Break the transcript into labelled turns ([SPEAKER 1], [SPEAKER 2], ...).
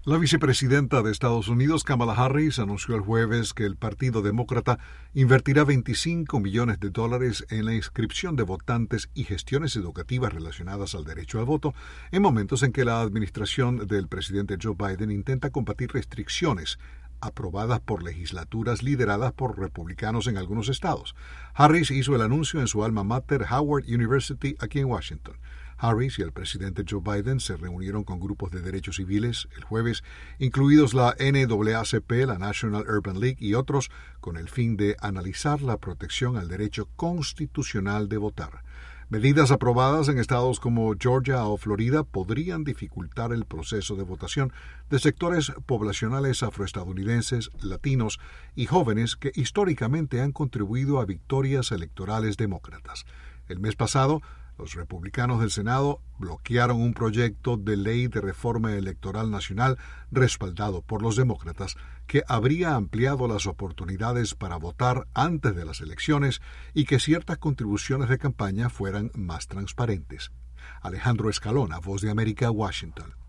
[SPEAKER 1] La vicepresidenta de Estados Unidos, Kamala Harris, anunció el jueves que el Partido Demócrata invertirá $25 millones en la inscripción de votantes y gestiones educativas relacionadas al derecho al voto, en momentos en que la administración del presidente Joe Biden intenta combatir restricciones aprobadas por legislaturas lideradas por republicanos en algunos estados. Harris hizo el anuncio en su alma mater, Howard University, aquí en Washington. Harris y el presidente Joe Biden se reunieron con grupos de derechos civiles el jueves, incluidos la NAACP, la National Urban League y otros, con el fin de analizar la protección al derecho constitucional de votar. Medidas aprobadas en estados como Georgia o Florida podrían dificultar el proceso de votación de sectores poblacionales afroestadounidenses, latinos y jóvenes que históricamente han contribuido a victorias electorales demócratas. El mes pasado, los republicanos del Senado bloquearon un proyecto de ley de reforma electoral nacional respaldado por los demócratas que habría ampliado las oportunidades para votar antes de las elecciones y que ciertas contribuciones de campaña fueran más transparentes. Alejandro Escalona, Voz de América, Washington.